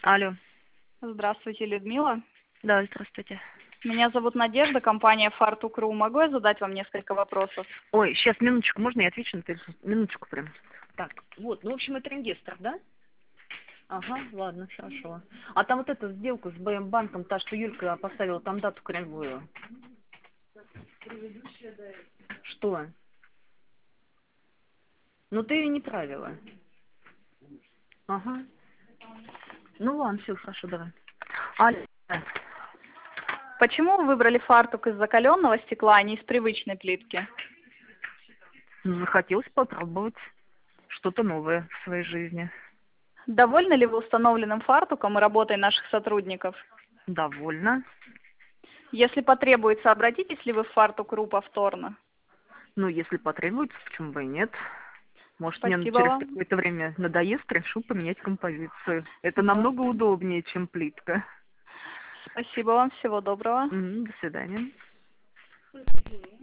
Алло. Здравствуйте, Людмила. Да, здравствуйте. Меня зовут Надежда, компания Фартук.ру. Могу я задать вам несколько вопросов? Ой, сейчас, минуточку, можно я отвечу на телефон? Минуточку прям. Так, вот, ну, в общем, это реестр, да? Ага, ладно, хорошо. А там вот эта сделка с БМ-банком, та, что Юлька поставила там дату кривую. Что? Ну, ты ее не правила. Ага. Ну, ладно, все, хорошо, давай. Алло. Почему вы выбрали фартук из закаленного стекла, а не из привычной плитки? Ну, захотелось попробовать что-то новое в своей жизни. Довольны ли вы установленным фартуком и работой наших сотрудников? Довольно. Если потребуется, обратитесь ли вы в Фартук.ру повторно? Ну, если потребуется, почему бы и нет. Может, мне Спасибо через вам. какое-то время надоест, решу поменять композицию. Это Да. намного удобнее, чем плитка. Спасибо вам, всего доброго. До свидания.